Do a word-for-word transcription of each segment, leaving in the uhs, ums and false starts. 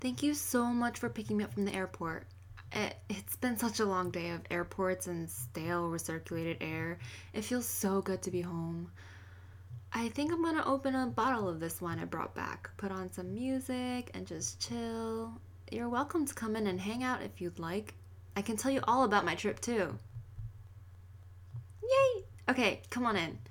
Thank you so much for picking me up from the airport. It, it's been such a long day of airports and stale recirculated air. It feels so good to be home. I think I'm gonna open a bottle of this wine I brought back, put on some music, and just chill. You're welcome to come in and hang out if you'd like. I can tell you all about my trip too. Yay! Okay, come on in.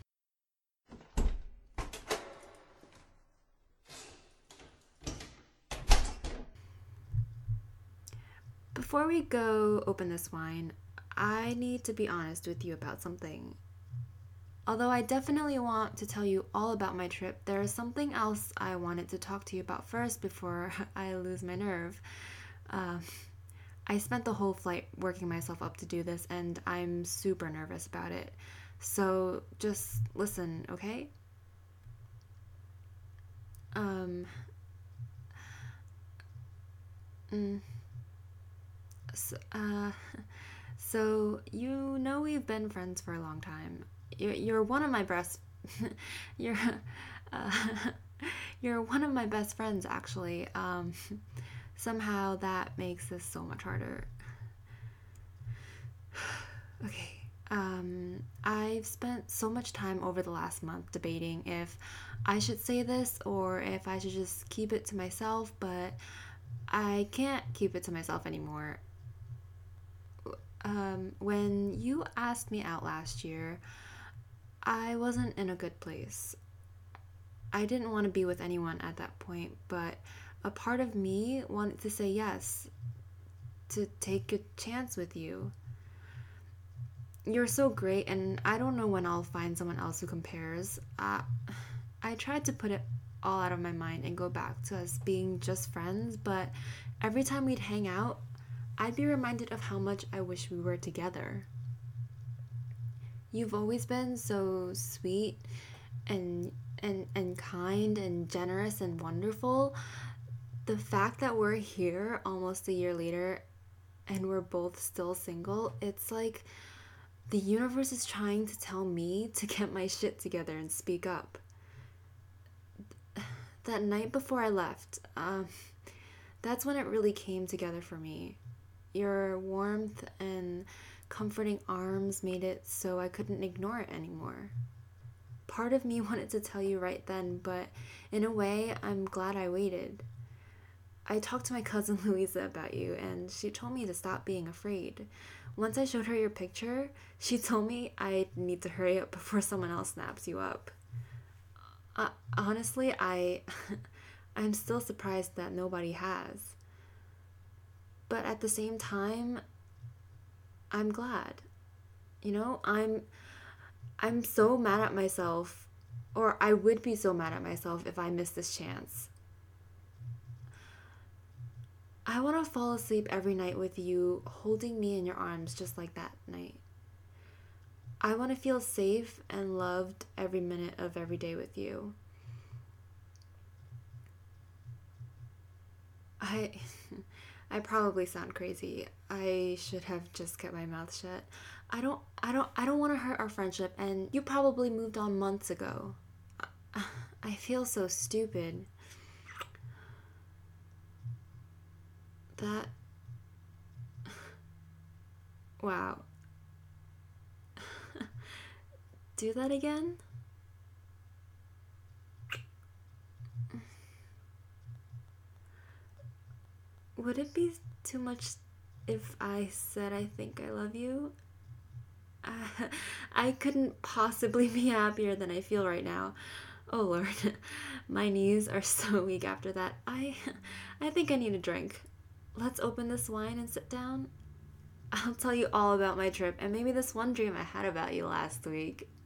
Before we go open this wine, I need to be honest with you about something. Although I definitely want to tell you all about my trip, there is something else I wanted to talk to you about first before I lose my nerve. Uh, I spent the whole flight working myself up to do this, and I'm super nervous about it. So just listen, okay? Um, mm, s uh, so you know we've been friends for a long time. You're, you're one of my best. you're, uh, you're one of my best friends, actually. Um, somehow that makes this so much harder. Okay. Um, I've spent so much time over the last month debating if I should say this or if I should just keep it to myself, but I can't keep it to myself anymore. Um, when you asked me out last year, I wasn't in a good place. I didn't want to be with anyone at that point, but a part of me wanted to say yes, to take a chance with you. You're so great, and I don't know when I'll find someone else who compares. Uh, I tried to put it all out of my mind and go back to us being just friends, but every time we'd hang out, I'd be reminded of how much I wish we were together. You've always been so sweet and and and kind and generous and wonderful. The fact that we're here almost a year later and we're both still single, it's like the universe is trying to tell me to get my shit together and speak up. That night before I left, um, that's when it really came together for me. Your warmth and comforting arms made it so I couldn't ignore it anymore. Part of me wanted to tell you right then, but in a way, I'm glad I waited. I talked to my cousin Louisa about you, and she told me to stop being afraid. Once I showed her your picture, she told me I need to hurry up before someone else snaps you up. Uh, honestly, I I'm still surprised that nobody has. But at the same time, I'm glad. You know, I'm I'm so mad at myself, or I would be so mad at myself if I missed this chance. I want to fall asleep every night with you holding me in your arms just like that night. I want to feel safe and loved every minute of every day with you. I I probably sound crazy. I should have just kept my mouth shut. I don't I don't I don't want to hurt our friendship, and you probably moved on months ago. I, I feel so stupid. That wow. Do that again? Would it be too much if I said I think I love you? Uh, I couldn't possibly be happier than I feel right now. Oh Lord, my knees are so weak after that. I I think I need a drink. Let's open this wine and sit down. I'll tell you all about my trip and maybe this one dream I had about you last week.